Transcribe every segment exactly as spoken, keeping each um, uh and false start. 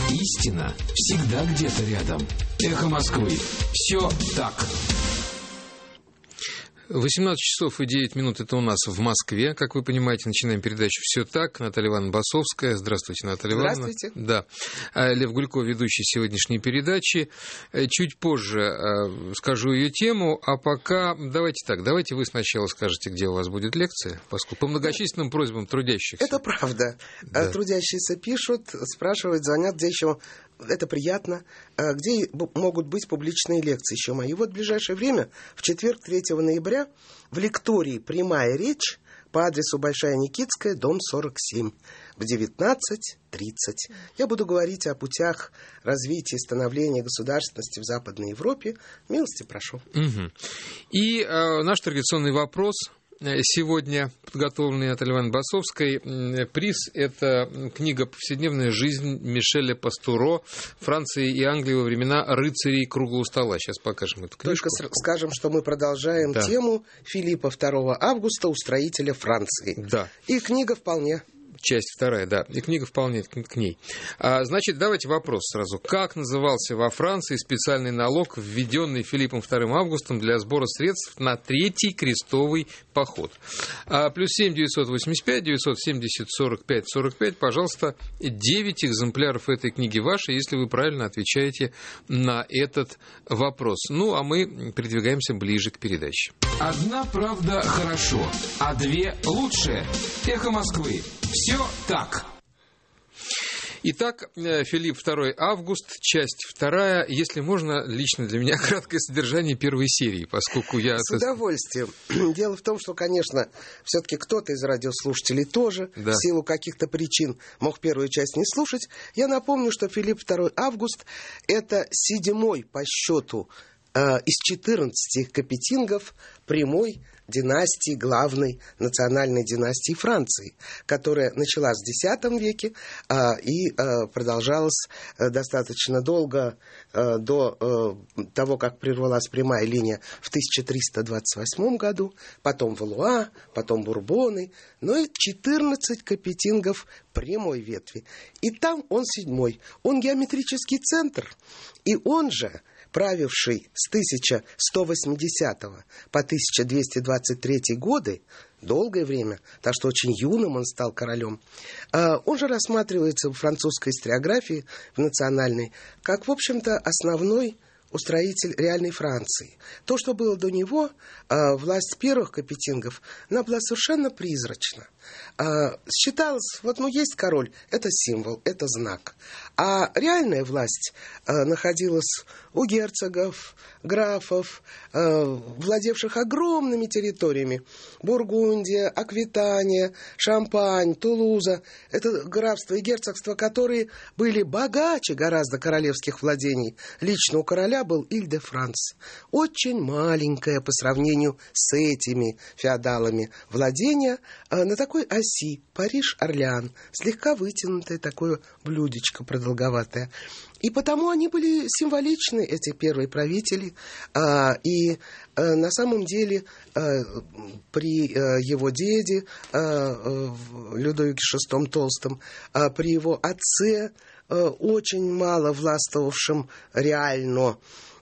Истина всегда где-то рядом. Эхо Москвы. Все так. восемнадцать часов и девять минут, это у нас в Москве. Как вы понимаете, начинаем передачу «Все так». Наталья Ивановна Басовская. Здравствуйте, Наталья Ивановна. Здравствуйте. Да. Лев Гулько, ведущий сегодняшней передачи. Чуть позже скажу ее тему, а пока давайте так, давайте вы сначала скажете, где у вас будет лекция, поскольку по многочисленным просьбам трудящихся. Это правда. Да. Трудящиеся пишут, спрашивают, звонят, где еще... Это приятно. Где могут быть публичные лекции еще мои? Вот в ближайшее время, в четверг, третьего ноября, в лектории «Прямая речь» по адресу Большая Никитская, дом сорок семь, в девятнадцать тридцать. Я буду говорить о путях развития и становления государственности в Западной Европе. Милости прошу. Угу. И э, наш традиционный вопрос... Сегодня, подготовленный Натальей Ивановной Басовской, приз – это книга «Повседневная жизнь» Мишеля Пастуро «Франция и Англия во времена рыцарей круглого стола». Сейчас покажем эту книжку. Только скажем, что мы продолжаем да. тему Филиппа второго Августа, устроителя Франции. Да. И книга вполне... Часть вторая, да, и книга вполне к ней. А, значит, давайте вопрос сразу. Как назывался во Франции специальный налог, введенный Филиппом вторым Августом для сбора средств на третий крестовый поход? А, плюс семь девятьсот восемьдесят пять девятьсот семьдесят сорок пять сорок пять, пожалуйста, девять экземпляров этой книги ваши, если вы правильно отвечаете на этот вопрос. Ну, а мы передвигаемся ближе к передаче. Одна правда хорошо, а две лучше. Эхо Москвы. Все так. Итак, Филипп второй Август, часть вторая. Если можно, лично для меня краткое содержание первой серии, поскольку я... С удовольствием. Дело в том, что, конечно, все-таки кто-то из радиослушателей тоже, да. в силу каких-то причин, мог первую часть не слушать. Я напомню, что Филипп второй Август – это седьмой по счету э, из четырнадцати капетингов прямой династии, главной национальной династии Франции, которая началась в десятом веке а, и а, продолжалась а, достаточно долго а, до а, того, как прервалась прямая линия в тысяча триста двадцать восьмом году, потом Валуа, потом Бурбоны, но и четырнадцать капетингов прямой ветви. И там он седьмой. Он геометрический центр, и он же, правивший с тысяча сто восьмидесятого по тысяча двести двадцать третий годы, долгое время, так что очень юным он стал королем, он же рассматривается в французской историографии, в национальной, как, в общем-то, основной устроитель реальной Франции. То, что было до него, власть первых капетингов, она была совершенно призрачна. Считалось, вот ну есть король, это символ, это знак. А реальная власть находилась у герцогов, графов, владевших огромными территориями. Бургундия, Аквитания, Шампань, Тулуза. Это графства и герцогства, которые были богаче гораздо королевских владений. Лично у короля был Иль-де-Франс. Очень маленькое по сравнению с этими феодалами владение на такой оси Париж-Орлеан, слегка вытянутое такое блюдечко продолговатое. И потому они были символичны, эти первые правители. И на самом деле при его деде Людовике шестом Толстом, при его отце, очень мало властвовавшим реально,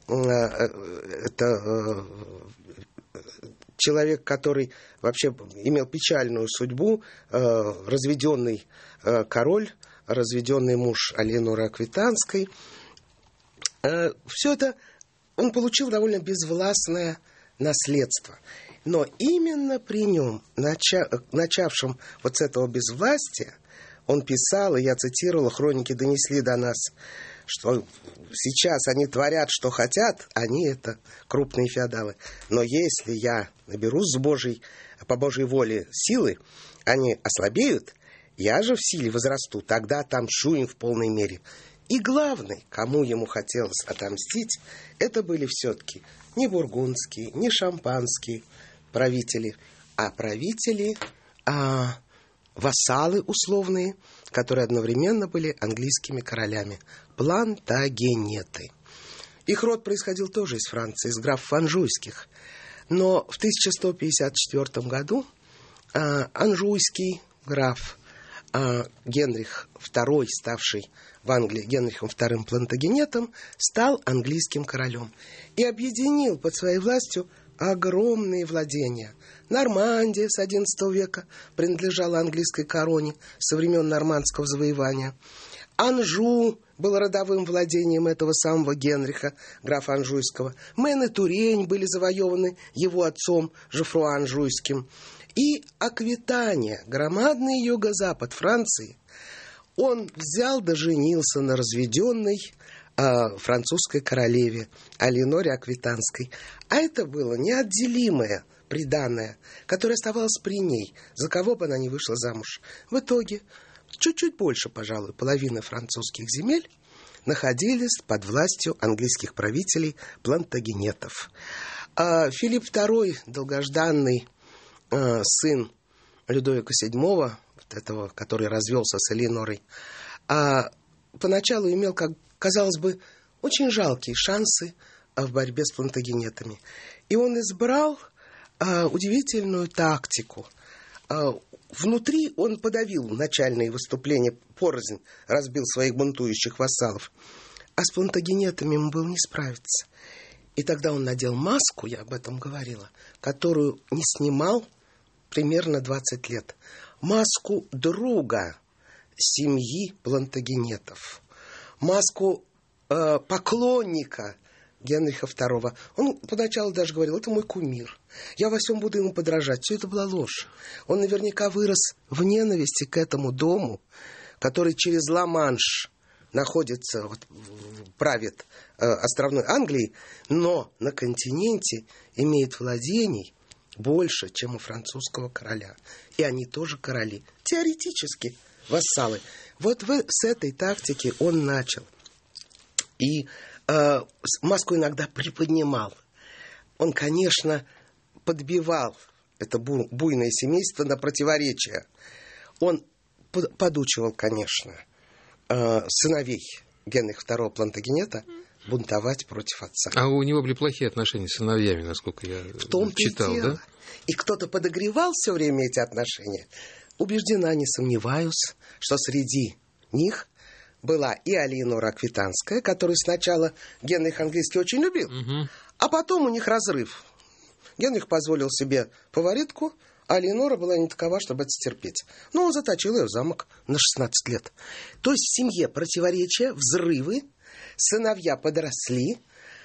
это человек, который вообще имел печальную судьбу, разведенный король, разведенный муж Алиеноры Аквитанской. Все это он получил довольно безвластное наследство. Но именно при нем, начав, начавшем вот с этого безвластия, он писал, и я цитировал, хроники донесли до нас, что сейчас они творят, что хотят, они это крупные феодалы. Но если я наберусь с Божьей, по Божьей воле силы, они ослабеют, я же в силе возрасту, тогда отомщу им в полной мере. И главный, кому ему хотелось отомстить, это были все-таки не бургундские, не шампанские правители, а правители, а вассалы условные, которые одновременно были английскими королями, плантагенеты. Их род происходил тоже из Франции, из графов анжуйских. Но в тысяча сто пятьдесят четвёртом году а, анжуйский граф а, Генрих второй, ставший в Англии Генрихом вторым Плантагенетом, стал английским королем и объединил под своей властью огромные владения. Нормандия с одиннадцатого века принадлежала английской короне со времен нормандского завоевания. Анжу был родовым владением этого самого Генриха, графа Анжуйского. Мэн и Турень были завоеваны его отцом Жофруа Анжуйским. И Аквитания, громадный юго-запад Франции, он взял да женился на разведенной э, французской королеве Аленоре Аквитанской. А это было неотделимое приданое, которое оставалось при ней, за кого бы она ни вышла замуж. В итоге чуть-чуть больше, пожалуй, половины французских земель находились под властью английских правителей Плантагенетов. А Филипп второй, долгожданный э, сын Людовика седьмого, вот этого, который развелся с Элеонорой, а, поначалу имел, как казалось бы, очень жалкие шансы а, в борьбе с Плантагенетами. И он избрал а, удивительную тактику. А, внутри он подавил начальные выступления, порознь разбил своих бунтующих вассалов. А с Плантагенетами ему было не справиться. И тогда он надел маску, я об этом говорила, которую не снимал примерно двадцать лет. Маску друга семьи Плантагенетов. Маску э, поклонника Генриха второго. Он поначалу даже говорил: это мой кумир. Я во всем буду ему подражать. Все это была ложь. Он наверняка вырос в ненависти к этому дому, который через Ла-Манш находится, вот, правит э, островной Англией, но на континенте имеет владений больше, чем у французского короля. И они тоже короли. Теоретически вассалы. Вот в, с этой тактики он начал. И э, маску иногда приподнимал. Он, конечно, подбивал это бу, буйное семейство на противоречия. Он под, подучивал, конечно, э, сыновей Генриха второго Плантагенета бунтовать против отца. А у него были плохие отношения с сыновьями, насколько я в том читал, и дело. Да? И кто-то подогревал все время эти отношения. Убеждена, не сомневаюсь, что среди них была и Алеонора Аквитанская, которую сначала Генрих английский очень любил, угу. А потом у них разрыв. Генрих позволил себе фаворитку, а Алеонора была не такова, чтобы это терпеть. Но он заточил ее в замок на шестнадцать лет. То есть в семье противоречия, взрывы, сыновья подросли,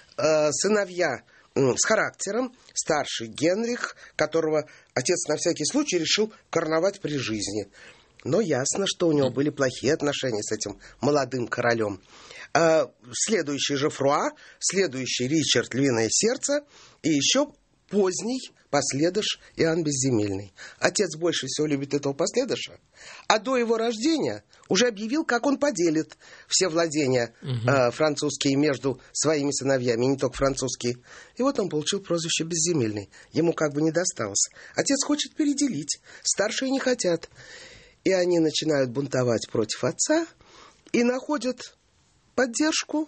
э, сыновья э, с характером, старший Генрих, которого отец на всякий случай решил короновать при жизни. Но ясно, что у него были плохие отношения с этим молодым королем. Э, следующий Жофруа, следующий Ричард Львиное Сердце и еще поздний последыш Иоанн Безземельный. Отец больше всего любит этого последыша, а до его рождения уже объявил, как он поделит все владения угу. э, французские между своими сыновьями, не только французские. И вот он получил прозвище Безземельный. Ему как бы не досталось. Отец хочет переделить, старшие не хотят. И они начинают бунтовать против отца и находят поддержку,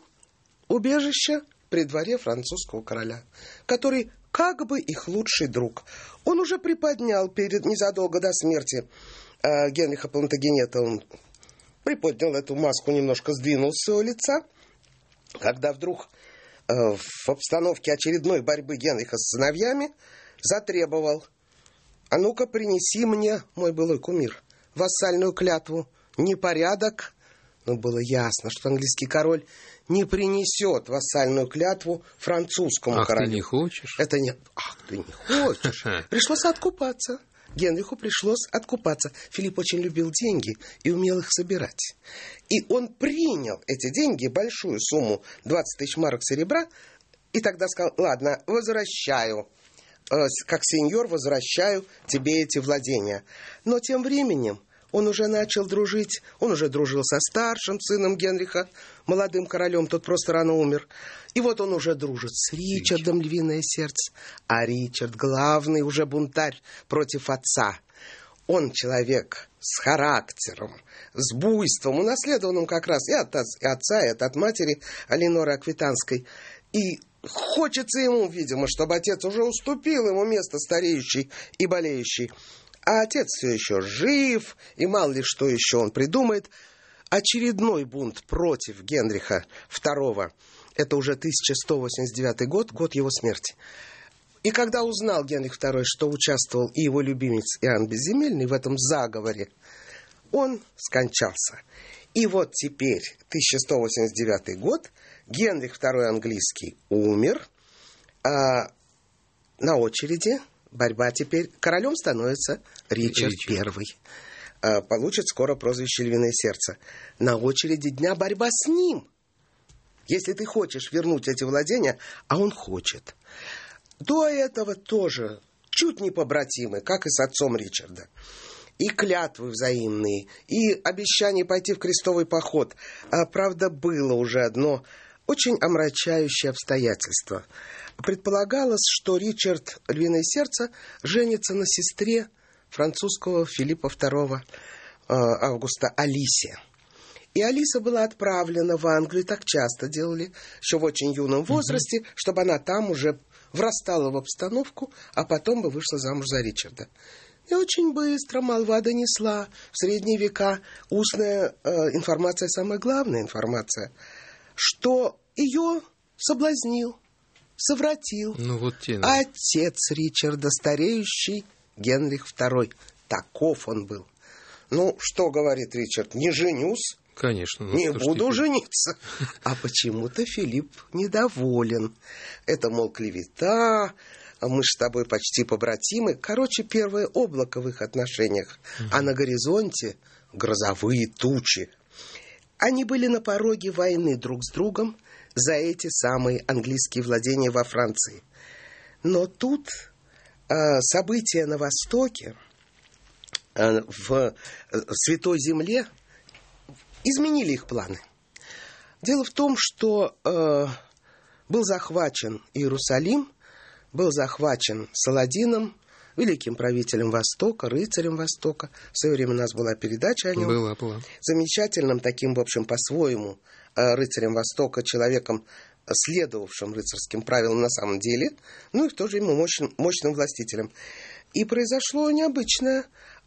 убежище при дворе французского короля, который как бы их лучший друг. Он уже приподнял перед, незадолго до смерти э, Генриха Плантагенета, он приподнял эту маску, немножко сдвинул с своего лица, когда вдруг э, в обстановке очередной борьбы Генриха с сыновьями затребовал: а ну-ка принеси мне, мой былой кумир, вассальную клятву, непорядок. Но было ясно, что английский король не принесет вассальную клятву французскому Ах, королю. Ты не хочешь? Это не... Ах, ты не хочешь. Пришлось откупаться. Генриху пришлось откупаться. Филипп очень любил деньги и умел их собирать. И он принял эти деньги, большую сумму, двадцать тысяч марок серебра, и тогда сказал: ладно, возвращаю. Как сеньор возвращаю тебе эти владения. Но тем временем он уже начал дружить, он уже дружил со старшим сыном Генриха, молодым королем, тот просто рано умер. И вот он уже дружит с Ричардом Львиное Сердце, а Ричард главный уже бунтарь против отца. Он человек с характером, с буйством, унаследованным как раз и от отца, и от матери Алеоноры Аквитанской. И хочется ему, видимо, чтобы отец уже уступил ему место стареющий и болеющий. А отец все еще жив, и мало ли что еще он придумает. очередной бунт против Генриха второго. Это уже тысяча сто восемьдесят девятый год, год его смерти. И когда узнал Генрих второй, что участвовал и его любимец Иоанн Безземельный в этом заговоре, он скончался. И вот теперь, тысяча сто восемьдесят девятый год, Генрих второй английский умер, а на очереди борьба теперь. Королем становится Ричард первый. Получит скоро прозвище «Львиное сердце». На очереди дня борьба с ним. Если ты хочешь вернуть эти владения, а он хочет. До этого тоже чуть не побратимы, как и с отцом Ричарда. И клятвы взаимные, и обещание пойти в крестовый поход. А, правда, было уже одно очень омрачающее обстоятельство. Предполагалось, что Ричард, Львиное сердце, женится на сестре французского Филиппа второго Августа Алисе. И Алиса была отправлена в Англию, так часто делали, еще в очень юном возрасте, mm-hmm. чтобы она там уже врастала в обстановку, а потом бы вышла замуж за Ричарда. И очень быстро молва донесла. В средние века устная э, информация, самая главная информация, что ее соблазнил, совратил ну, вот те, да. отец Ричарда, стареющий Генрих второй. Таков он был. Ну, что говорит Ричард? Не женюсь. Конечно. Ну, не буду теперь жениться. А почему-то Филипп недоволен. Это, мол, клевета, мы ж с тобой почти побратимы. Короче, первое облако в их отношениях. Угу. А на горизонте грозовые тучи. Они были на пороге войны друг с другом за эти самые английские владения во Франции. Но тут э, события на Востоке, э, в, в Святой Земле, изменили их планы. Дело в том, что э, был захвачен Иерусалим, был захвачен Саладином, великим правителем Востока, рыцарем Востока. В свое время у нас была передача о нем. Была, была. Замечательным таким, в общем, по-своему, э, рыцарем Востока, человеком, следовавшим рыцарским правилам на самом деле, ну и в то же время мощным, мощным властителем. И произошло необычное.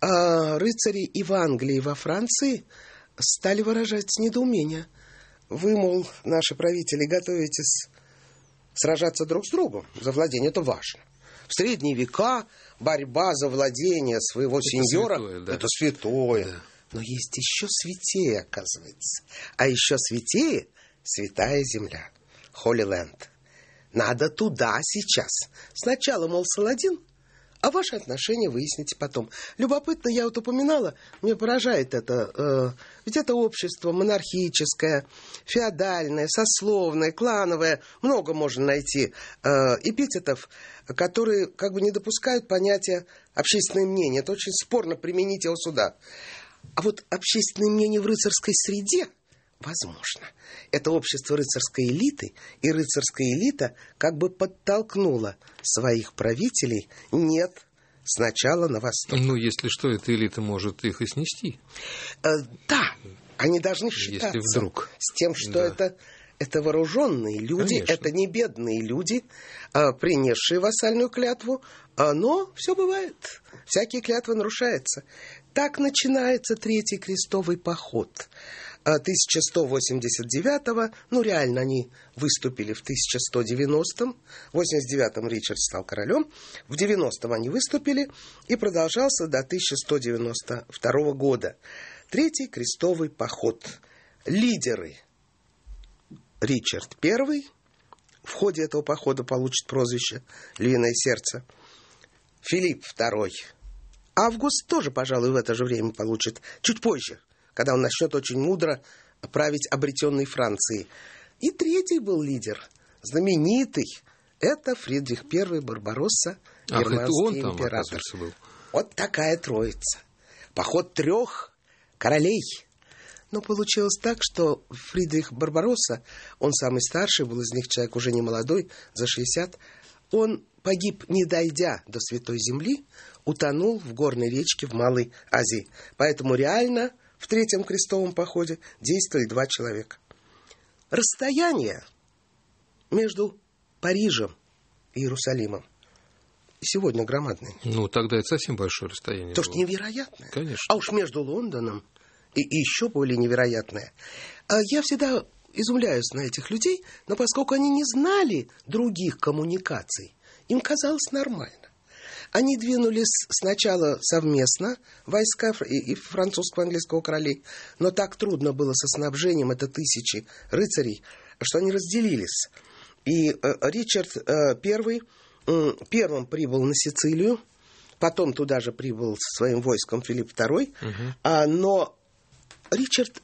Э, рыцари и в Англии, и во Франции стали выражать недоумение. Вы, мол, наши правители, готовитесь сражаться друг с другом за владение, это важно. В средние века борьба за владение своего это сеньора святое, да. это святое. Да. Но есть еще святее, оказывается. А еще святее святая земля. Holy Land. Надо туда сейчас. Сначала, мол, Саладин, а ваши отношения выясните потом. Любопытно, я вот упоминала, мне поражает это. Э, ведь это общество монархическое, феодальное, сословное, клановое. Много можно найти э, эпитетов, которые как бы не допускают понятия общественное мнение. Это очень спорно применить его сюда. А вот общественное мнение в рыцарской среде возможно. Это общество рыцарской элиты, и рыцарская элита как бы подтолкнула своих правителей, нет, сначала на восток. Ну, если что, эта элита может их и снести. Э, да, они должны считаться если вдруг. С тем, что да. это, это вооруженные люди, Конечно. Это не бедные люди, э, принесшие вассальную клятву, э, но все бывает, всякие клятвы нарушаются. Так начинается Третий крестовый поход тысяча сто восемьдесят девятого, ну реально они выступили в тысяча сто девяностом, в восемьдесят девятом Ричард стал королем, в девяностом они выступили и продолжался до тысяча сто девяносто второго года. Третий крестовый поход. Лидеры. Ричард первый в ходе этого похода получит прозвище «Львиное сердце». Филипп второй. Август тоже, пожалуй, в это же время получит, чуть позже, когда он начнет очень мудро править обретенной Францией. И третий был лидер, знаменитый. Это Фридрих первый Барбаросса, германский Ах, император. Там, был. Вот такая троица. Поход трех королей. Но получилось так, что Фридрих Барбаросса, он самый старший, был из них человек уже не молодой, за шестьдесят, он погиб, не дойдя до Святой Земли, утонул в горной речке в Малой Азии. Поэтому реально в Третьем крестовом походе действовали два человека. Расстояние между Парижем и Иерусалимом сегодня громадное. Ну, тогда это совсем большое расстояние. То, было. что невероятное. Конечно. А уж между Лондоном и, и еще более невероятное. Я всегда изумляюсь на этих людей, но поскольку они не знали других коммуникаций, им казалось нормально. Они двинулись сначала совместно, войска и французского, и английского королей, но так трудно было со снабжением, это тысячи рыцарей, что они разделились. И Ричард I первым прибыл на Сицилию, потом туда же прибыл со своим войском Филипп второй, угу. но Ричард,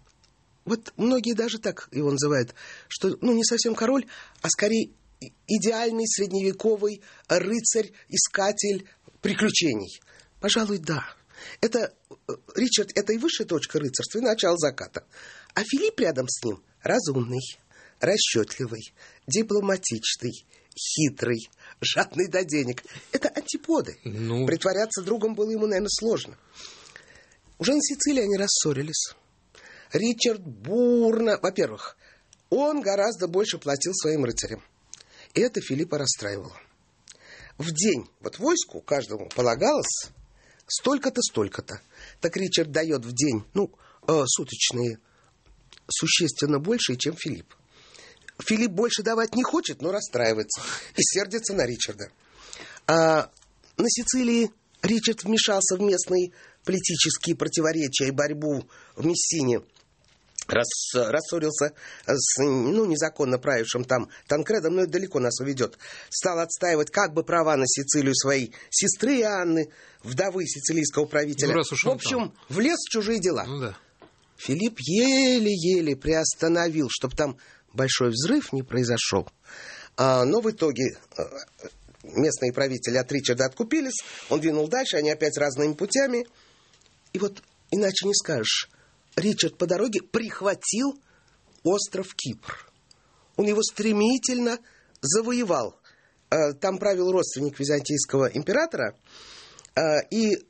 вот многие даже так его называют, что ну, не совсем король, а скорее идеальный средневековый рыцарь, искатель приключений. Пожалуй, да. Это, Ричард, это и высшая точка рыцарства, и начало заката. А Филипп рядом с ним разумный, расчетливый, дипломатичный, хитрый, жадный до денег. Это антиподы. Ну... Притворяться другом было ему, наверное, сложно. Уже на Сицилии они рассорились. Ричард бурно... Во-первых, он гораздо больше платил своим рыцарям. И это Филиппа расстраивало. В день вот войску каждому полагалось столько-то, столько-то. Так Ричард дает в день, ну, э, суточные, существенно больше, чем Филипп. Филипп больше давать не хочет, но расстраивается и сердится на Ричарда. А на Сицилии Ричард вмешался в местные политические противоречия и борьбу в Мессине. Рас, рассорился с ну, незаконно правившим там Танкредом, но это далеко нас уведет. Стал отстаивать как бы права на Сицилию своей сестры Анны, вдовы сицилийского правителя. Ну, в общем, там. Влез в чужие дела. Ну, да. Филипп еле-еле приостановил, чтобы там большой взрыв не произошел. А, но в итоге местные правители от Ричарда откупились, он двинул дальше, они опять разными путями. И вот иначе не скажешь, Ричард по дороге прихватил остров Кипр. Он его стремительно завоевал. Там правил родственник византийского императора. И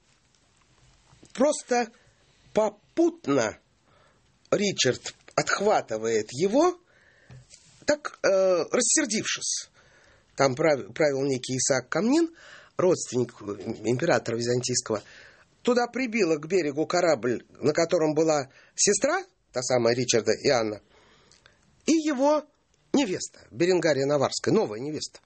просто попутно Ричард отхватывает его, так рассердившись. Там правил некий Исаак Камнин, родственник императора византийского. Туда прибила к берегу корабль, на котором была сестра, та самая Ричарда и Анна, и его невеста, Беренгария Наварская, новая невеста.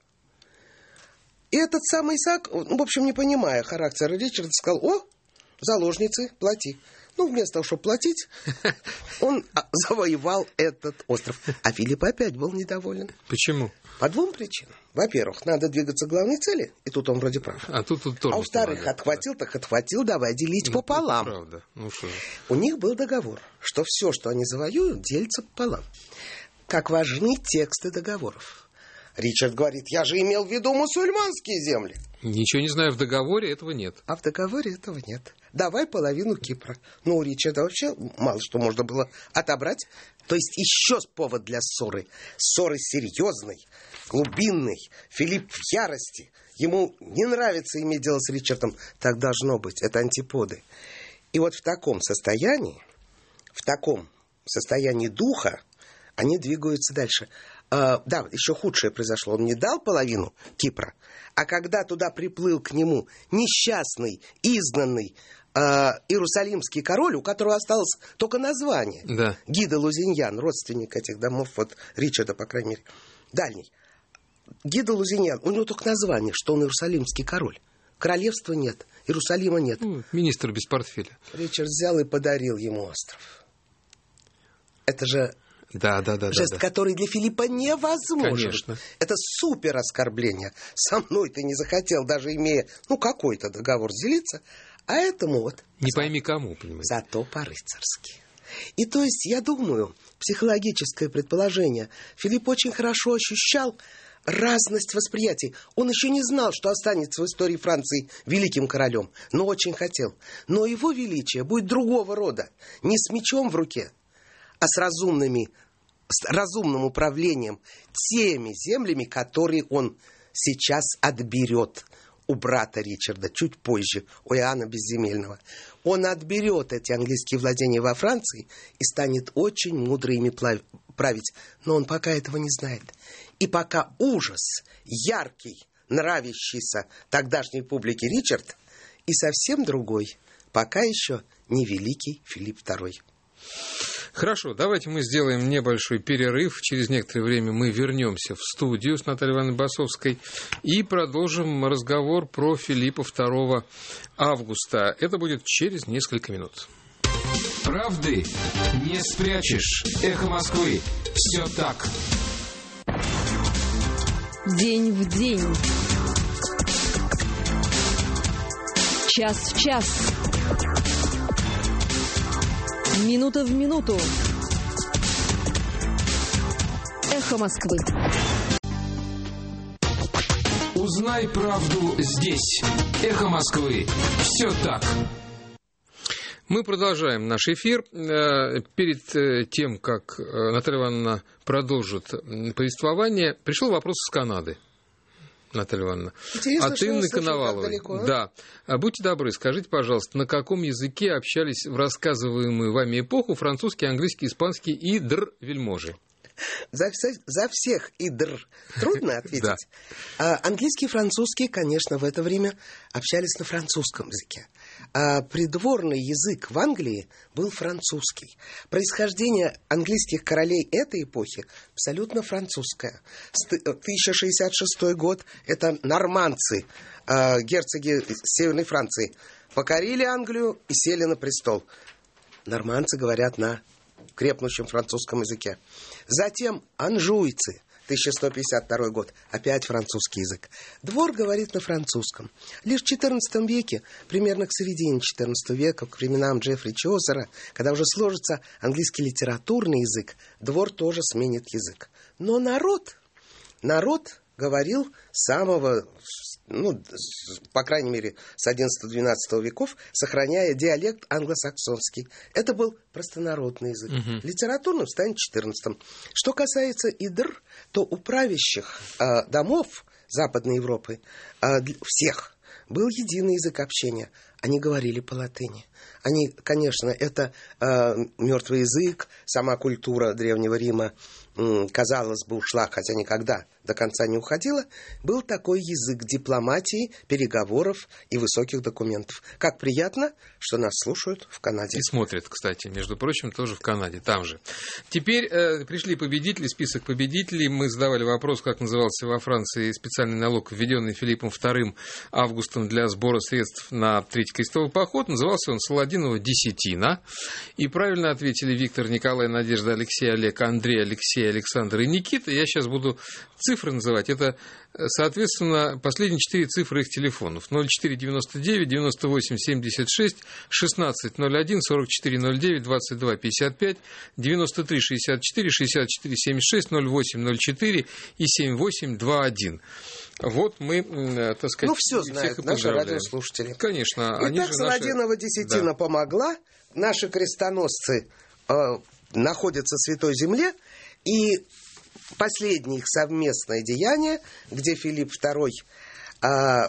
И этот самый Исаак, в общем, не понимая характера Ричарда, сказал: о, заложницы, плати. Ну, вместо того, чтобы платить, он завоевал этот остров. А Филипп опять был недоволен. Почему? По двум причинам. Во-первых, надо двигаться к главной цели, и тут он вроде прав. А тут, тут тоже. А во-вторых, помогает, отхватил, да. так отхватил, давай делить ну, пополам. Правда. Ну, что? У них был договор, что все, что они завоюют, делится пополам. Как важны тексты договоров. Ричард говорит: я же имел в виду мусульманские земли. Ничего не знаю, в договоре этого нет. А в договоре этого нет. Давай половину Кипра. Ну, у Ричарда вообще мало что можно было отобрать. То есть еще повод для ссоры. Ссоры серьезной, глубинной. Филипп в ярости. Ему не нравится иметь дело с Ричардом. Так должно быть. Это антиподы. И вот в таком состоянии, в таком состоянии духа они двигаются дальше. Uh, да, еще худшее произошло. Он не дал половину Кипра, а когда туда приплыл к нему несчастный, изгнанный uh, иерусалимский король, у которого осталось только название, да. Гида Лузиньян, родственник этих домов, вот Ричарда, по крайней мере, дальний. Гида Лузиньян, у него только название, что он иерусалимский король. Королевства нет, Иерусалима нет. Ну, министр без портфеля. Ричард взял и подарил ему остров. Это же... Да, да, да, жест, да, да. который для Филиппа невозможен. Конечно. Это супер оскорбление. Со мной ты не захотел, даже имея, ну, какой-то договор, делиться, а этому вот... Не за... пойми кому, понимаете. Зато по-рыцарски. И то есть, я думаю, психологическое предположение, Филипп очень хорошо ощущал разность восприятий. Он еще не знал, что останется в истории Франции великим королем, но очень хотел. Но его величие будет другого рода. Не с мечом в руке, а с разумными, с разумным управлением теми землями, которые он сейчас отберет у брата Ричарда, чуть позже, у Иоанна Безземельного. Он отберет эти английские владения во Франции и станет очень мудро ими править. Но он пока этого не знает. И пока ужас, яркий, нравящийся тогдашней публике Ричард, и совсем другой пока еще не великий Филипп второй. Хорошо, давайте мы сделаем небольшой перерыв. Через некоторое время мы вернемся в студию с Натальей Ивановной Басовской и продолжим разговор про Филиппа второго Августа. Это будет через несколько минут. Правды не спрячешь. Эхо Москвы. Все так. День в день. Час в час. Минута в минуту. Эхо Москвы. Узнай правду здесь. Эхо Москвы. Все так. Мы продолжаем наш эфир. Перед тем, как Наталья Ивановна продолжит повествование, пришел вопрос из Канады. Наталья Ивановна. Интересно, от Инны Коноваловой. А? Да. Будьте добры, скажите, пожалуйста, на каком языке общались в рассказываемую вами эпоху французский, английский, испанский и др вельможи? За, вся, за всех и др. Трудно ответить. Да. а, английский и французский, конечно, в это время общались на французском языке. А придворный язык в Англии был французский. Происхождение английских королей этой эпохи абсолютно французское. тысяча шестьдесят шестой год – это нормандцы, а, герцоги Северной Франции, покорили Англию и сели на престол. Нормандцы говорят на крепнущем французском языке. Затем анжуйцы, тысяча сто пятьдесят второй год, опять французский язык. Двор говорит на французском. Лишь в четырнадцатом веке, примерно к середине четырнадцатого века, к временам Джеффри Чосера, когда уже сложится английский литературный язык, двор тоже сменит язык. Но народ, народ говорил с самого, ну, по крайней мере, с одиннадцатого-двенадцатого веков, сохраняя диалект англосаксонский. Это был простонародный язык. Uh-huh. Литературным станет в четырнадцатом. Что касается идр, то у правящих э, домов Западной Европы, э, всех, был единый язык общения. Они говорили по-латыни. Они, конечно, это э, мертвый язык, сама культура Древнего Рима, э, казалось бы, ушла, хотя никогда до конца не уходила. Был такой язык дипломатии, переговоров и высоких документов. Как приятно, что нас слушают в Канаде. И смотрят, кстати, между прочим, тоже в Канаде, там же. Теперь э, пришли победители, список победителей. Мы задавали вопрос, как назывался во Франции специальный налог, введенный Филиппом вторым Августом для сбора средств на Третий крестовый поход. Назывался он Саладинова десятина. И правильно ответили Виктор, Николай, Надежда, Алексей, Олег, Андрей, Алексей, Александр и Никита. Я сейчас буду цифры называть. Это, соответственно, последние четыре цифры их телефонов. ноль четыре девяносто девять девяносто восемь семьдесят шесть шестнадцать ноль один сорок четыре ноль девять двадцать два пятьдесят пять девяносто три шестьдесят четыре шестьдесят четыре семьдесят шесть ноль восемь ноль четыре и семь восемь два один. Вот мы, так сказать, ну, все знают наши радиослушатели. Конечно. Итак, Саладинова наши... десятина да. помогла. Наши крестоносцы э, находятся в Святой Земле. И последнее их совместное деяние, где Филипп второй, э,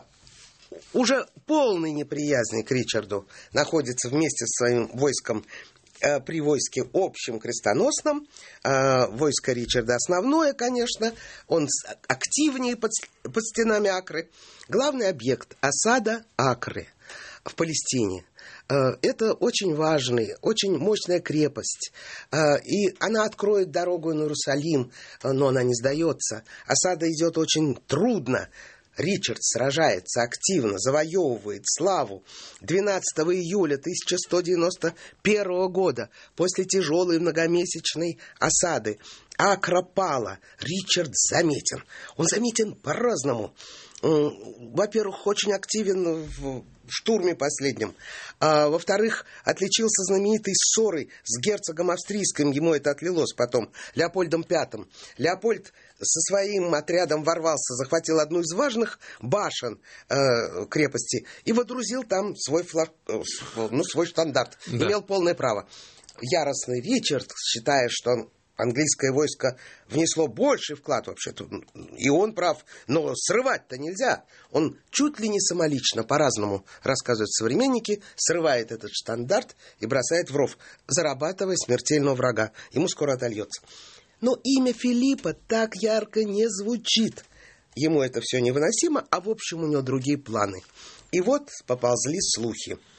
уже полный неприязни к Ричарду, находится вместе со своим войском при войске общем крестоносном. Войско Ричарда основное, конечно. Он активнее под, под стенами Акры. Главный объект – осада Акры в Палестине. Это очень важная, очень мощная крепость. И она откроет дорогу на Иерусалим, но она не сдается. Осада идет очень трудно. Ричард сражается активно, завоевывает славу. двенадцатого июля тысяча сто девяносто первого года, после тяжелой многомесячной осады, Акра пала. Ричард заметен. Он заметен по-разному. Во-первых, очень активен в штурме последнем. А, во-вторых, отличился знаменитой ссорой с герцогом австрийским. Ему это отлилось потом, Леопольдом пятым. Леопольд со своим отрядом ворвался, захватил одну из важных башен э, крепости и водрузил там свой, флаг, э, ну, свой штандарт. Да. Имел полное право. Яростный Ричард, считая, что он английское войско внесло больший вклад вообще-то, и он прав, но срывать-то нельзя. Он чуть ли не самолично, по-разному рассказывают современники, срывает этот штандарт и бросает в ров, зарабатывая смертельного врага. Ему скоро отольется. Но имя Филиппа так ярко не звучит. Ему это все невыносимо, а в общем у него другие планы. И вот поползли слухи.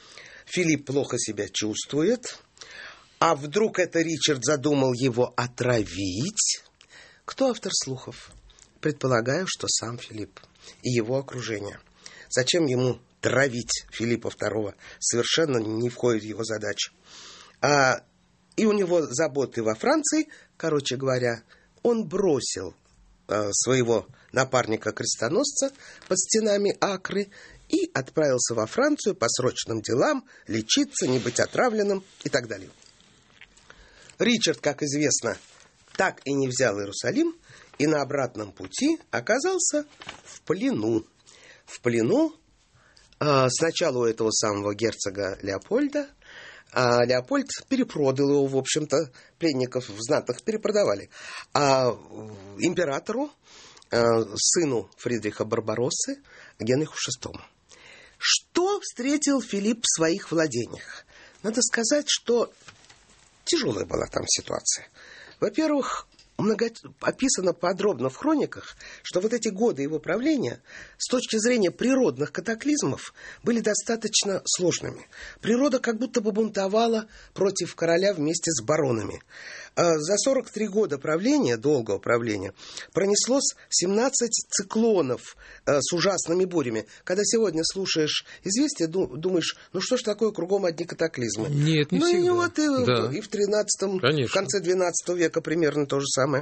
Филипп плохо себя чувствует. А вдруг это Ричард задумал его отравить? Кто автор слухов? Предполагаю, что сам Филипп и его окружение. Зачем ему травить Филиппа второго? Совершенно не входит в его задачу. А, и у него заботы во Франции. Короче говоря, он бросил а, своего напарника-крестоносца под стенами Акры и отправился во Францию по срочным делам, лечиться, не быть отравленным и так далее. Ричард, как известно, так и не взял Иерусалим, и на обратном пути оказался в плену. В плену э, сначала у этого самого герцога Леопольда, а Леопольд перепродал его, в общем-то, пленников в знатных перепродавали, а императору, э, сыну Фридриха Барбароссы, Генриху шестому. Что встретил Филипп в своих владениях? Надо сказать, что тяжелая была там ситуация. Во-первых, много... описано подробно в хрониках, что вот эти годы его правления с точки зрения природных катаклизмов были достаточно сложными. Природа как будто бы бунтовала против короля вместе с баронами. За сорок три года правления, долгого правления, пронеслось семнадцать циклонов с ужасными бурями. Когда сегодня слушаешь известия, думаешь, ну что ж такое, кругом одни катаклизмы. Нет, не ну, всегда. И вот и, да. и в тринадцатом, Конечно. в конце двенадцатого века примерно то же самое.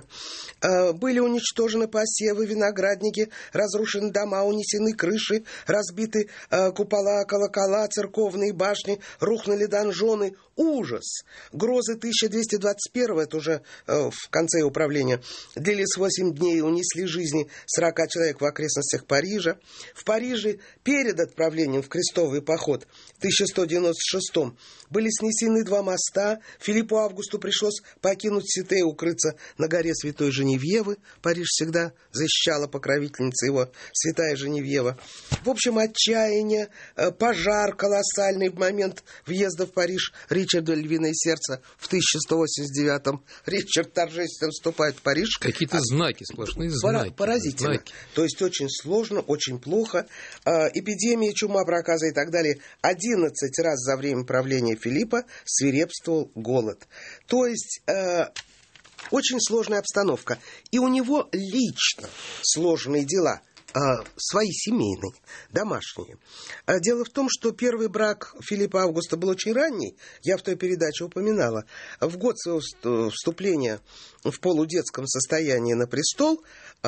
Были уничтожены посевы, виноградники, разрушены дома, унесены крыши, разбиты купола, колокола, церковные башни, рухнули донжоны. Ужас! Грозы тысяча двести двадцать первого, это уже э, в конце управления, длились восемь дней и унесли жизни сорока человек в окрестностях Парижа. В Париже перед отправлением в крестовый поход в тысяча сто девяносто шестом были снесены два моста. Филиппу Августу пришлось покинуть Сите и укрыться на горе Святой Женевьевы. Париж всегда защищала покровительница его, Святая Женевьева. В общем, отчаяние, э, пожар колоссальный в момент въезда в Париж Ричарда «Львиное сердце» в тысяча сто восемьдесят девятом. Ричард торжественно вступает в Париж. Какие-то знаки, сплошные знаки. Поразительно. Знаки. То есть очень сложно, очень плохо. Э, эпидемии, чума, проказа и так далее. одиннадцать раз за время правления Филиппа свирепствовал голод. То есть э, очень сложная обстановка. И у него лично сложные дела. Свои семейные, домашние. Дело в том, что первый брак Филиппа Августа был очень ранний. Я в той передаче упоминала. В год своего вступления в полудетском состоянии на престол,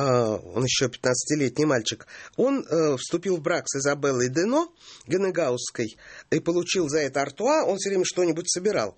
он еще пятнадцатилетний мальчик, он вступил в брак с Изабеллой Дено, Генегаузской, и получил за это Артуа. Он все время что-нибудь собирал.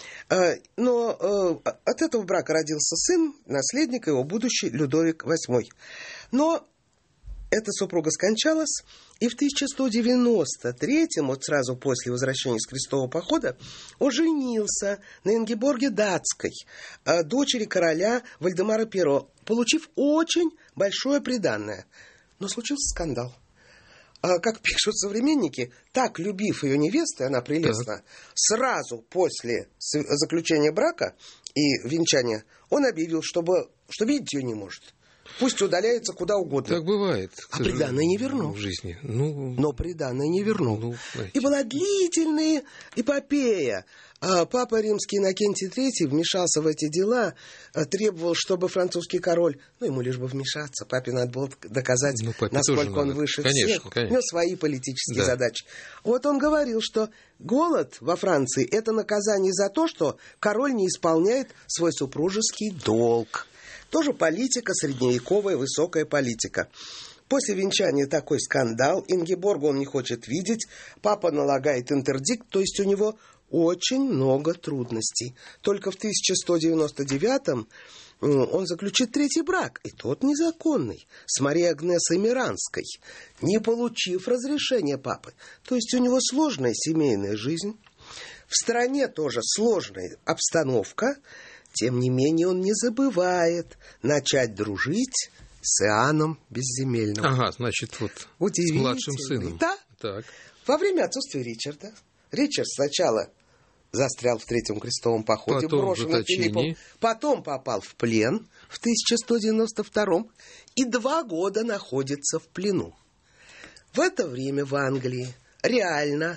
Но от этого брака родился сын, наследник его, будущий Людовик восьмой. Но эта супруга скончалась, и в тысяча сто девяносто третьем, вот сразу после возвращения с крестового похода, он женился на Ингеборге Датской, дочери короля Вальдемара Первого, получив очень большое приданное. Но случился скандал. Как пишут современники, так любив ее невесту, она прелестна, так. Сразу после заключения брака и венчания он объявил, чтобы, что видеть ее не может. Пусть удаляется куда угодно. Так бывает. А приданое не вернул. В жизни. Ну, Но приданое не вернул. Ну, и была длительная эпопея. А папа римский Иннокентий третий вмешался в эти дела, требовал, чтобы французский король, ну, ему лишь бы вмешаться, папе надо было доказать, ну, насколько он надо. выше конечно, всех. Конечно. У него свои политические да. задачи. Вот он говорил, что голод во Франции – это наказание за то, что король не исполняет свой супружеский долг. Тоже политика, средневековая, высокая политика. После венчания такой скандал. Ингеборгу он не хочет видеть. Папа налагает интердикт, то есть у него очень много трудностей. Только в тысяча сто девяносто девятом он заключит третий брак, и тот незаконный, с Марией Агнесой Миранской, не получив разрешения папы. То есть у него сложная семейная жизнь. В стране тоже сложная обстановка. Тем не менее, он не забывает начать дружить с Иоанном Безземельным. Ага, значит, вот с младшим сыном. Да. Так. Во время отсутствия Ричарда. Ричард сначала застрял в Третьем крестовом походе, потом брошенный Филиппом. Потом попал в плен в тысяча сто девяносто втором и два года находится в плену. В это время в Англии реально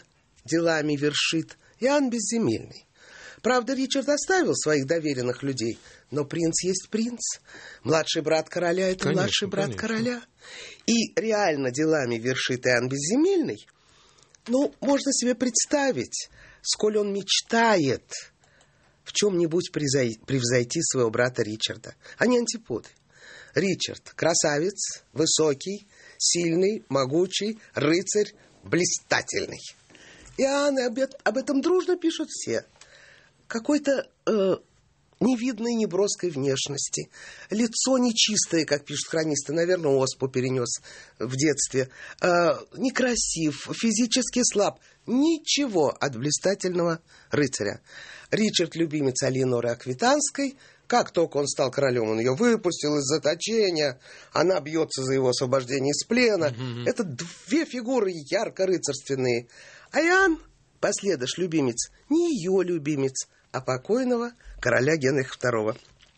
делами вершит Иоанн Безземельный. Правда, Ричард оставил своих доверенных людей, но принц есть принц. Младший брат короля — это конечно, младший брат конечно. короля. И реально делами вершит Иоанн Безземельный. Ну, можно себе представить, сколь он мечтает в чем-нибудь превзойти своего брата Ричарда. Они антиподы. Ричард — красавец, высокий, сильный, могучий, рыцарь, блистательный. Иоанн об этом дружно пишут все. Какой-то э, невидной, неброской внешности. Лицо нечистое, как пишут хронисты, наверное, оспу перенес в детстве. Э, некрасив, физически слаб. Ничего от блистательного рыцаря. Ричард — любимец Алиеноры Аквитанской. Как только он стал королем, он ее выпустил из заточения. Она бьется за его освобождение из плена. Mm-hmm. Это две фигуры ярко-рыцарственные. А Иоанн, последующий любимец, не ее любимец, а покойного короля Генриха второго.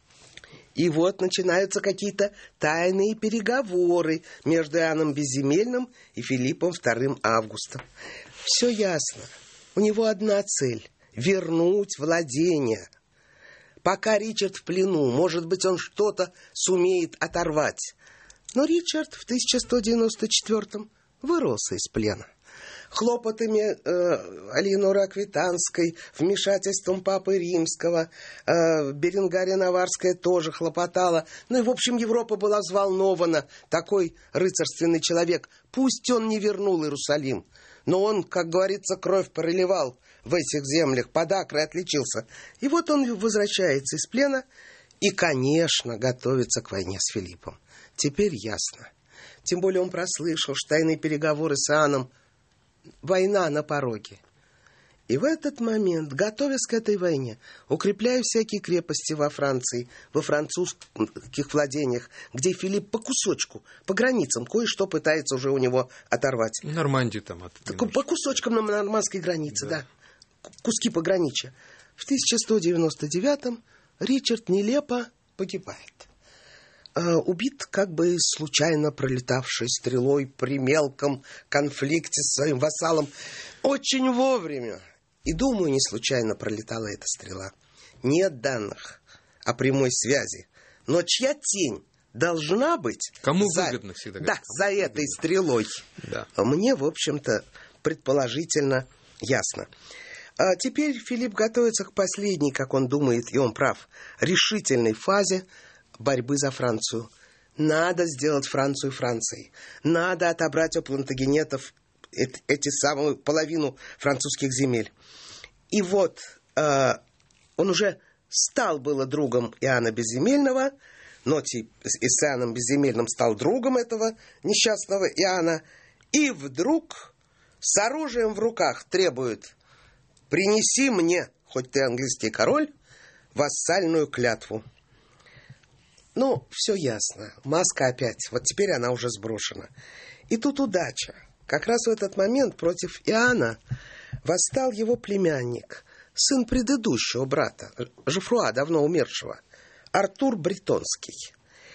И вот начинаются какие-то тайные переговоры между Иоанном Безземельным и Филиппом вторым Августом. Все ясно. У него одна цель — вернуть владения. Пока Ричард в плену, может быть, он что-то сумеет оторвать. Но Ричард в тысяча сто девяносто четвёртом вырвался из плена. Хлопотами э, Алиеноры Аквитанской, вмешательством Папы Римского, э, Беренгария Наварская тоже хлопотала. Ну и, в общем, Европа была взволнована. Такой рыцарственный человек. Пусть он не вернул Иерусалим, но он, как говорится, кровь проливал в этих землях, подакрой отличился. И вот он возвращается из плена и, конечно, готовится к войне с Филиппом. Теперь ясно. Тем более он прослышал, что тайные переговоры с Иоанном. Война на пороге. И в этот момент, готовясь к этой войне, укрепляя всякие крепости во Франции, во французских владениях, где Филипп по кусочку, по границам, кое-что пытается уже у него оторвать. Нормандию там от... По кусочкам на нормандской границе, да. да. Куски пограничья. В тысяча сто девяносто девятом Ричард нелепо погибает. Убит как бы случайно пролетавшей стрелой при мелком конфликте с своим вассалом. Очень вовремя. И, думаю, не случайно пролетала эта стрела. Нет данных о прямой связи. Но чья тень должна быть... Кому за... выгодно всегда. Да, за этой выгодно. Стрелой. Да. Мне, в общем-то, предположительно ясно. А теперь Филипп готовится к последней, как он думает, и он прав, решительной фазе борьбы за Францию. Надо сделать Францию Францией. Надо отобрать у плантагенетов эти, эти самую половину французских земель. И вот э, он уже стал было другом Иоанна Безземельного, но и с Иоанном Безземельным стал другом этого несчастного Иоанна. И вдруг с оружием в руках требует: принеси мне, хоть ты английский король, вассальную клятву. Ну, все ясно. Маска опять. Вот теперь она уже сброшена. И тут удача. Как раз в этот момент против Иоанна восстал его племянник, сын предыдущего брата, Жофруа, давно умершего, Артур Бретонский.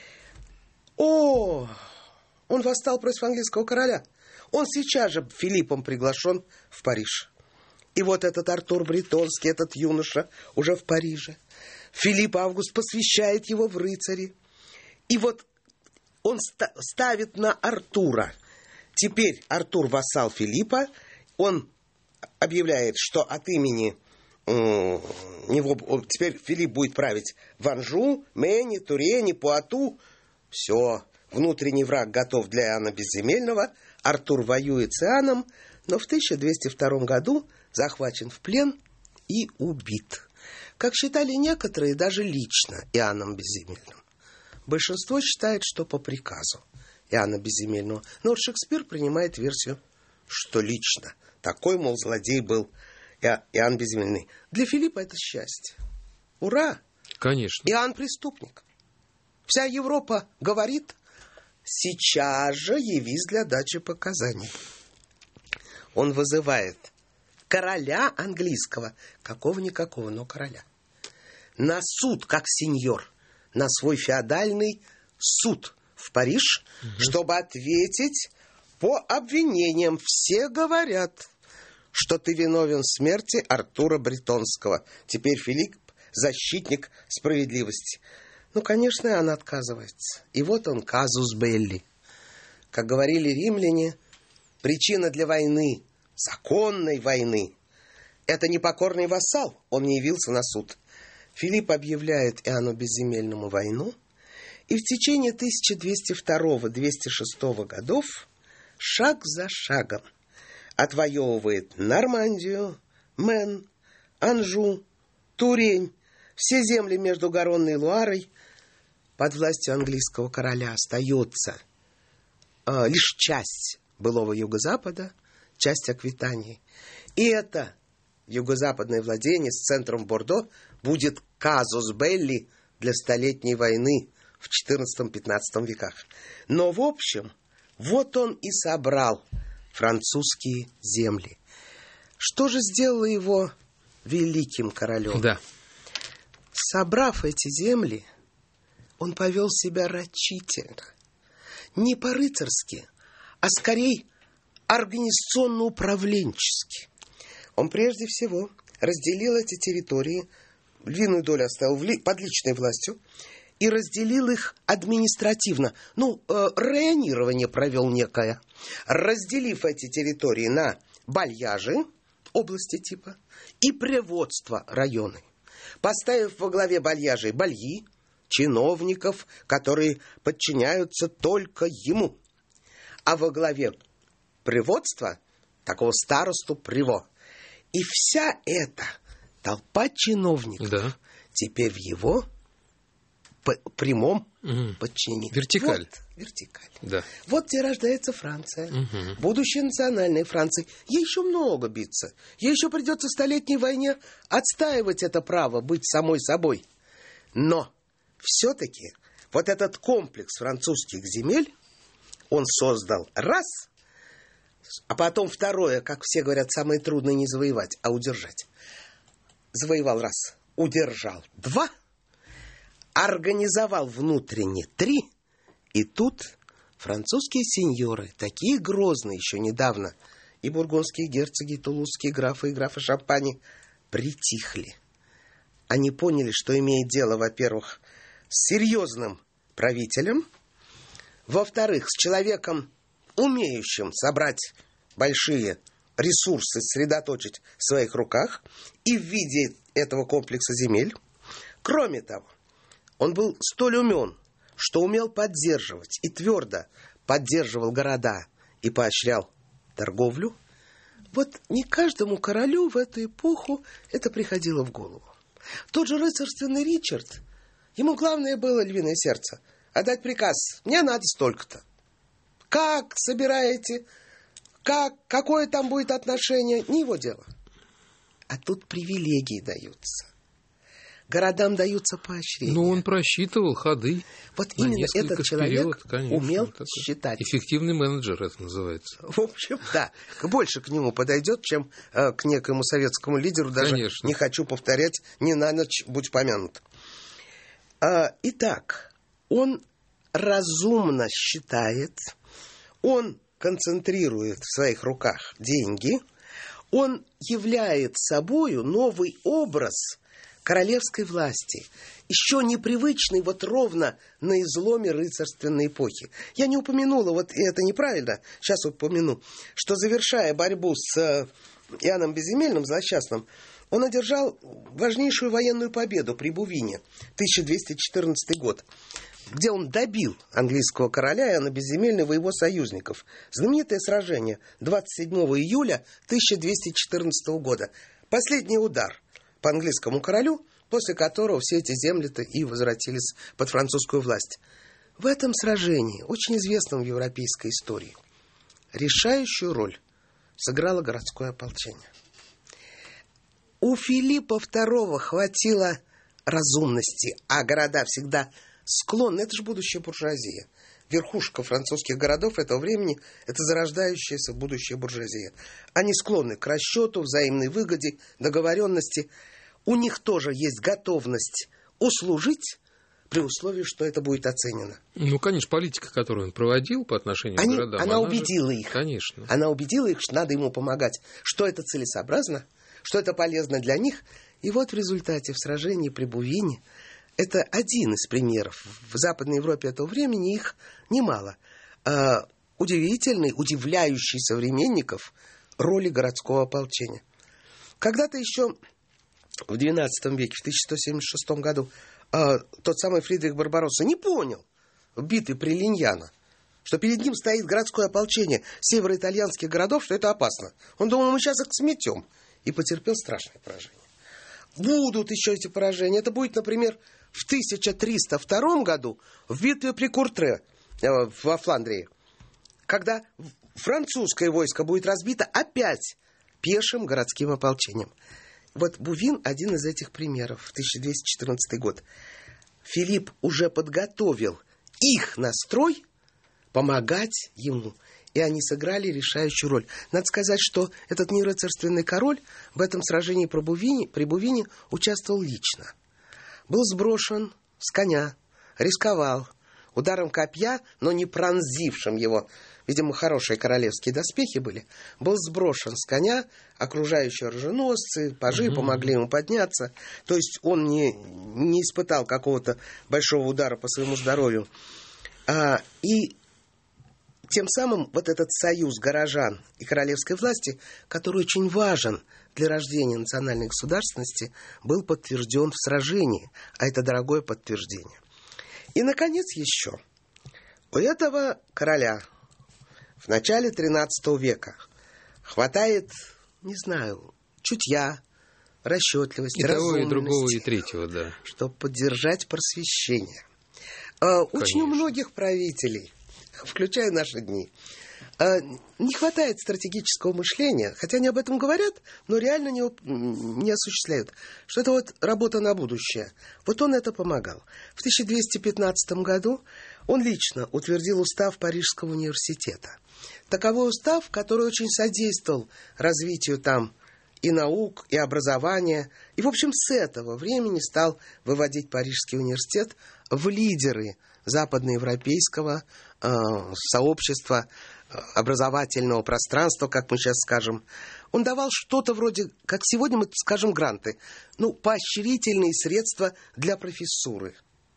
О, он восстал против английского короля. Он сейчас же Филиппом приглашен в Париж. И вот этот Артур Бретонский, этот юноша, уже в Париже. Филипп Август посвящает его в рыцари. И вот он ста- ставит на Артура. Теперь Артур вассал Филиппа. Он объявляет, что от имени э, него теперь Филипп будет править в Анжу, Мэне, Турене, Пуату. Все, внутренний враг готов для Иоанна Безземельного. Артур воюет с Иоанном, но в тысяча двести втором году захвачен в плен и убит. Как считали некоторые, даже лично Иоанном Безземельным. Большинство считает, что по приказу Иоанна Безземельного. Но вот Шекспир принимает версию, что лично. Такой, мол, злодей был Иоанн Безземельный. Для Филиппа это счастье. Ура! Конечно. Иоанн преступник. Вся Европа говорит: сейчас же явись для дачи показаний. Он вызывает короля английского, какого-никакого, но короля, на суд, как сеньор, на свой феодальный суд в Париж, угу. чтобы ответить по обвинениям. Все говорят, что ты виновен в смерти Артура Бретонского. Теперь Филипп – защитник справедливости. Ну, конечно, она отказывается. И вот он, казус белли. Как говорили римляне, причина для войны, законной войны, это непокорный вассал, он не явился на суд. Филипп объявляет Иоанну Безземельному войну, и в течение тысяча двести второго — двести шестого годов шаг за шагом отвоевывает Нормандию, Мэн, Анжу, Турень, все земли между Гаронной и Луарой. Под властью английского короля остается э, лишь часть былого юго-запада, часть Аквитании. И это юго-западное владение с центром Бордо будет казус белли для Столетней войны в четырнадцатом-пятнадцатом веках. Но, в общем, вот он и собрал французские земли. Что же сделало его великим королем? Да. Собрав эти земли, он повел себя рачительно. Не по-рыцарски, а скорее организационно-управленчески. Он прежде всего разделил эти территории, львиную долю оставил под личной властью, и разделил их административно. Ну, э, районирование провел некое. Разделив эти территории на бальяжи, области типа, и приводство районы. Поставив во главе бальяжей бальи, чиновников, которые подчиняются только ему. А во главе приводства такого старосту приво. И вся эта толпа чиновников да. теперь в его прямом угу. подчинении. Вертикаль. Вот, вертикаль. Да. Вот где рождается Франция. Угу. Будущая национальная Франция. Ей еще много биться. Ей еще придется в Столетней войне отстаивать это право быть самой собой. Но все-таки вот этот комплекс французских земель он создал раз, а потом второе, как все говорят, самое трудное не завоевать, а удержать. Завоевал раз, удержал два, организовал внутренне три, и тут французские сеньоры, такие грозные еще недавно, и бургундские герцоги, и тулузские графы, и графы Шампани, притихли. Они поняли, что имеет дело, во-первых, с серьезным правителем, во-вторых, с человеком, умеющим собрать большие ресурсы, сосредоточить в своих руках, и в виде этого комплекса земель. Кроме того, он был столь умен, что умел поддерживать и твердо поддерживал города и поощрял торговлю. Вот не каждому королю в эту эпоху это приходило в голову. Тот же рыцарственный Ричард, ему главное было львиное сердце. Отдать приказ, мне надо столько-то. Как собираете, как, какое там будет отношение, не его дело. А тут привилегии даются. Городам даются поощрения. Ну, он просчитывал ходы. Вот именно этот человек вперед, конечно, умел такой считать. Эффективный менеджер это называется. В общем, да. Больше к нему подойдет, чем э, к некоему советскому лидеру. Даже конечно. Не хочу повторять, не на ночь будь помянут. А, итак, он разумно считает, он концентрирует в своих руках деньги, он являет собою новый образ королевской власти, еще непривычный вот ровно на изломе рыцарственной эпохи. Я не упомянула, вот это неправильно, сейчас упомяну, что, завершая борьбу с Иоанном Безземельным, злосчастным, он одержал важнейшую военную победу при Бувине, тысяча двести четырнадцатый год, где он добил английского короля Иоанна Безземельного и его союзников. Знаменитое сражение двадцать седьмого июля тысяча двести четырнадцатого года. Последний удар по английскому королю, после которого все эти земли-то и возвратились под французскую власть. В этом сражении, очень известном в европейской истории, решающую роль сыграло городское ополчение. У Филиппа второго хватило разумности, а города всегда склонны, это же будущая буржуазия. Верхушка французских городов этого времени – это зарождающаяся будущая буржуазия. Они склонны к расчету, взаимной выгоде, договоренности. У них тоже есть готовность услужить, при условии, что это будет оценено. Ну, конечно, политика, которую он проводил по отношению Они, к городам... Она, она убедила же... их. Конечно. Она убедила их, что надо ему помогать, что это целесообразно, что это полезно для них. И вот в результате в сражении при Бувине, это один из примеров. В Западной Европе этого времени их немало. А, удивительный, удивляющий современников роли городского ополчения. Когда-то еще в двенадцатом веке, в тысяча сто семьдесят шестом году, э, тот самый Фридрих Барбаросса не понял в битве при Линьяно, что перед ним стоит городское ополчение североитальянских городов, что это опасно. Он думал, мы сейчас их сметем, и потерпел страшное поражение. Будут еще эти поражения. Это будет, например, в тысяча триста втором году в битве при Куртре э, во Фландрии, когда французское войско будет разбито опять пешим городским ополчением. Вот Бувин один из этих примеров. В тысяча двести четырнадцатый год Филипп уже подготовил их настрой помогать ему. И они сыграли решающую роль. Надо сказать, что этот нерыцарственный король в этом сражении при Бувине, при Бувине участвовал лично. Был сброшен с коня, рисковал ударом копья, но не пронзившим его. Видимо, хорошие королевские доспехи были. Был сброшен с коня, окружающие оруженосцы, пажи угу. помогли ему подняться. То есть он не, не испытал какого-то большого удара по своему здоровью. А, и тем самым вот этот союз горожан и королевской власти, который очень важен для рождения национальной государственности, был подтвержден в сражении. А это дорогое подтверждение. И, наконец, еще. У этого короля в начале тринадцатого века хватает, не знаю, чутья, расчетливости, и того, и другого, и разумности, третьего, да. чтобы поддержать просвещение. Очень у многих правителей, включая наши дни, не хватает стратегического мышления, хотя они об этом говорят, но реально не, не осуществляют. Что это вот работа на будущее. Вот он это помогал. В тысяча двести пятнадцатом году он лично утвердил устав Парижского университета. Таковой устав, который очень содействовал развитию там и наук, и образования. И, в общем, с этого времени стал выводить Парижский университет в лидеры западноевропейского э, сообщества, образовательного пространства, как мы сейчас скажем. Он давал что-то вроде, как сегодня мы скажем, гранты. Ну, поощрительные средства для профессуры.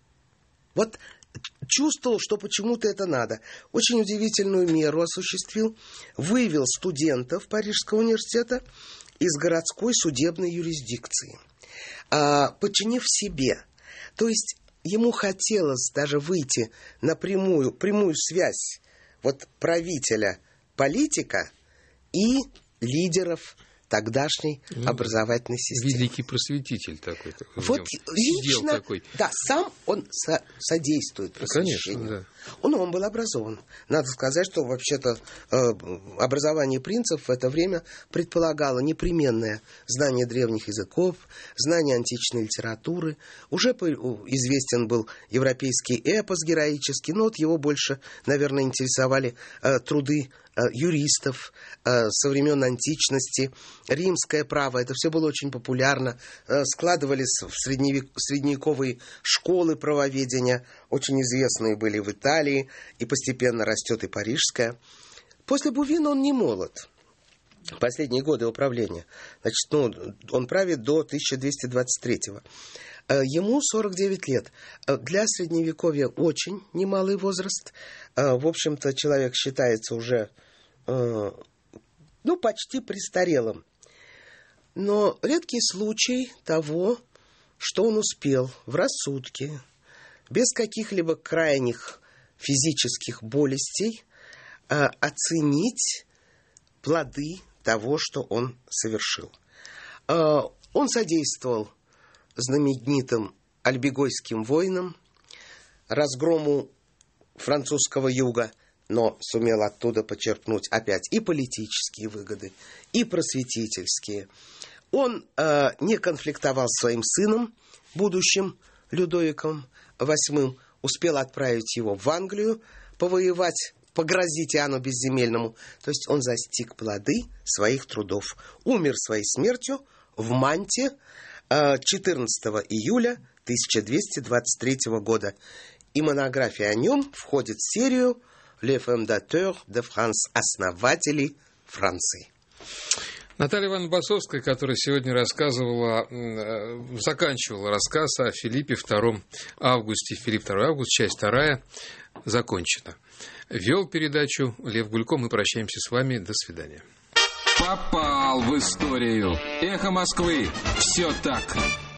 Вот чувствовал, что почему-то это надо. Очень удивительную меру осуществил. Вывел студентов Парижского университета из городской судебной юрисдикции, подчинив себе. То есть ему хотелось даже выйти на прямую, прямую связь вот правителя, политика и лидеров тогдашней ну, образовательной системы. Великий просветитель такой. такой вот лично, такой. Да, сам он со- содействует просвещению. Конечно, да. Он, он был образован. Надо сказать, что вообще-то э, образование принцев в это время предполагало непременное знание древних языков, знание античной литературы. Уже по, известен был европейский эпос героический, но вот его больше, наверное, интересовали э, труды юристов э, со времен античности, римское право, это все было очень популярно, э, складывались в средневек, средневековые школы правоведения, очень известные были в Италии, и постепенно растет и парижская. После Бувина он не молод. Последние годы управления. Значит, ну, он правит до тысяча двести двадцать третьего. Ему сорок девять лет. Для Средневековья очень немалый возраст. В общем-то, человек считается уже, ну, почти престарелым. Но редкий случай того, что он успел в рассудке, без каких-либо крайних физических болестей, оценить плоды того, что он совершил. Он содействовал знаменитым альбегойским войнам, разгрому французского юга, но сумел оттуда почерпнуть опять и политические выгоды, и просветительские. Он э, не конфликтовал с своим сыном, будущим Людовиком восьмым, успел отправить его в Англию, повоевать, погрозить Иоанну Безземельному. То есть он застиг плоды своих трудов. Умер своей смертью в Манте четырнадцатого июля тысяча двести двадцать третьего года. И монография о нем входит в серию «Les fondateurs de France» – «Основатели Франции». Наталья Ивановна Басовская, которая сегодня рассказывала, заканчивала рассказ о Филиппе втором Августе. Филипп второй Август, часть вторая, закончена. Вел передачу Лев Гулько. Мы прощаемся с вами. До свидания. Попал в историю. Эхо Москвы. Все так.